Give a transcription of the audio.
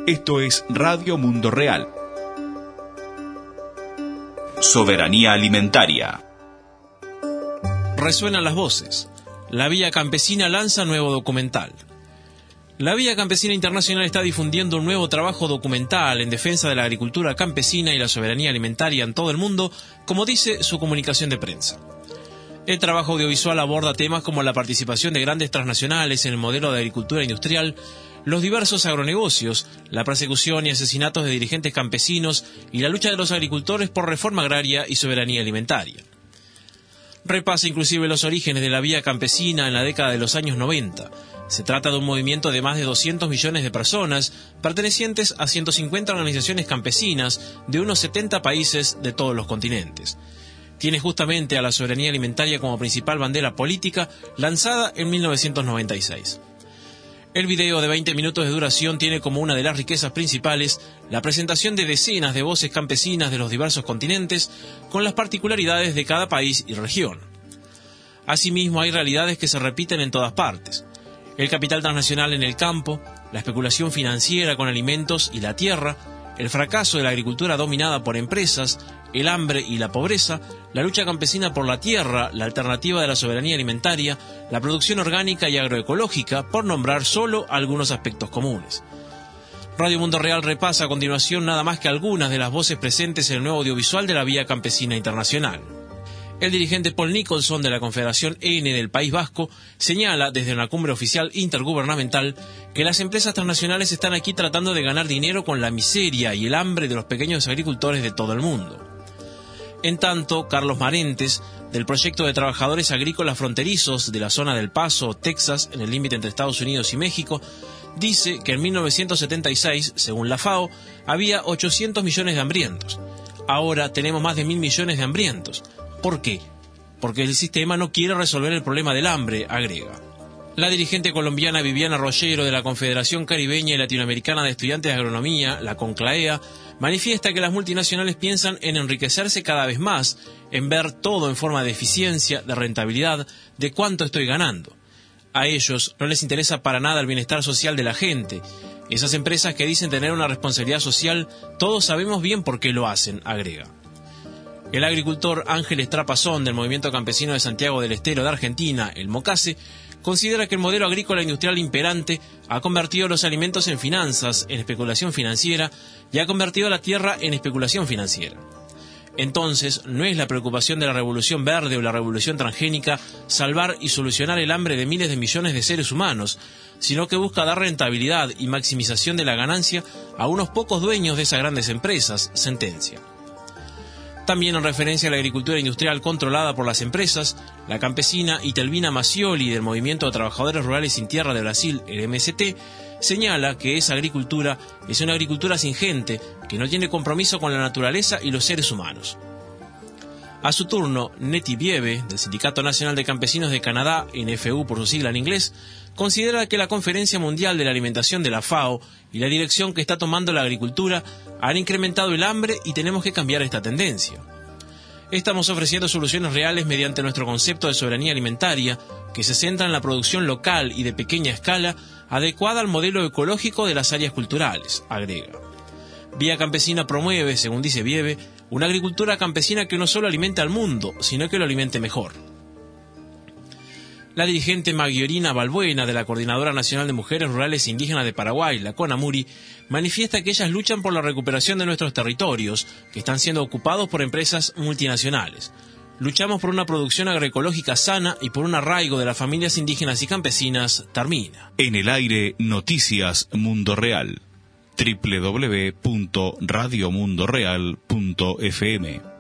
Esto es Radio Mundo Real. Soberanía alimentaria. Resuenan las voces. La Vía Campesina lanza nuevo documental. La Vía Campesina Internacional está difundiendo un nuevo trabajo documental en defensa de la agricultura campesina y la soberanía alimentaria en todo el mundo, como dice su comunicación de prensa. El trabajo audiovisual aborda temas como la participación de grandes transnacionales en el modelo de agricultura industrial, los diversos agronegocios, la persecución y asesinatos de dirigentes campesinos y la lucha de los agricultores por reforma agraria y soberanía alimentaria. Repasa inclusive los orígenes de la Vía Campesina en la década de los años 90. Se trata de un movimiento de más de 200 millones de personas, pertenecientes a 150 organizaciones campesinas de unos 70 países de todos los continentes. Tiene justamente a la soberanía alimentaria como principal bandera política, lanzada en 1996. El video de 20 minutos de duración tiene como una de las riquezas principales la presentación de decenas de voces campesinas de los diversos continentes, con las particularidades de cada país y región. Asimismo, hay realidades que se repiten en todas partes: el capital transnacional en el campo, la especulación financiera con alimentos y la tierra, el fracaso de la agricultura dominada por empresas, el hambre y la pobreza, la lucha campesina por la tierra, la alternativa de la soberanía alimentaria, la producción orgánica y agroecológica, por nombrar solo algunos aspectos comunes. Radio Mundo Real repasa a continuación nada más que algunas de las voces presentes en el nuevo audiovisual de la Vía Campesina Internacional. El dirigente Paul Nicholson de la Confederación N del País Vasco señala desde una cumbre oficial intergubernamental que las empresas transnacionales están aquí tratando de ganar dinero con la miseria y el hambre de los pequeños agricultores de todo el mundo. En tanto, Carlos Marentes, del Proyecto de Trabajadores Agrícolas Fronterizos de la zona del Paso, Texas, en el límite entre Estados Unidos y México, dice que en 1976, según la FAO, había 800 millones de hambrientos. Ahora tenemos más de 1.000 millones de hambrientos. ¿Por qué? Porque el sistema no quiere resolver el problema del hambre, agrega. La dirigente colombiana Viviana Rollero de la Confederación Caribeña y Latinoamericana de Estudiantes de Agronomía, la CONCLAEA, manifiesta que las multinacionales piensan en enriquecerse cada vez más, en ver todo en forma de eficiencia, de rentabilidad, de cuánto estoy ganando. A ellos no les interesa para nada el bienestar social de la gente. Esas empresas que dicen tener una responsabilidad social, todos sabemos bien por qué lo hacen, agrega. El agricultor Ángel Estrapazón del Movimiento Campesino de Santiago del Estero de Argentina, el MOCASE, considera que el modelo agrícola industrial imperante ha convertido los alimentos en finanzas, en especulación financiera, y ha convertido la tierra en especulación financiera. Entonces, no es la preocupación de la revolución verde o la revolución transgénica salvar y solucionar el hambre de miles de millones de seres humanos, sino que busca dar rentabilidad y maximización de la ganancia a unos pocos dueños de esas grandes empresas, sentencia. También en referencia a la agricultura industrial controlada por las empresas, la campesina Itelvina Macioli del Movimiento de Trabajadores Rurales Sin Tierra de Brasil, el MST, señala que esa agricultura es una agricultura sin gente, que no tiene compromiso con la naturaleza y los seres humanos. A su turno, Neti Biebe, del Sindicato Nacional de Campesinos de Canadá, NFU por su sigla en inglés, considera que la Conferencia Mundial de la Alimentación de la FAO y la dirección que está tomando la agricultura han incrementado el hambre y tenemos que cambiar esta tendencia. Estamos ofreciendo soluciones reales mediante nuestro concepto de soberanía alimentaria, que se centra en la producción local y de pequeña escala, adecuada al modelo ecológico de las áreas culturales, agrega. Vía Campesina promueve, según dice Biebe, una agricultura campesina que no solo alimente al mundo, sino que lo alimente mejor. La dirigente Maggiorina Balbuena de la Coordinadora Nacional de Mujeres Rurales Indígenas de Paraguay, la CONAMURI, manifiesta que ellas luchan por la recuperación de nuestros territorios, que están siendo ocupados por empresas multinacionales. Luchamos por una producción agroecológica sana y por un arraigo de las familias indígenas y campesinas, termina. En el aire, Noticias Mundo Real. www.radiomundoreal.fm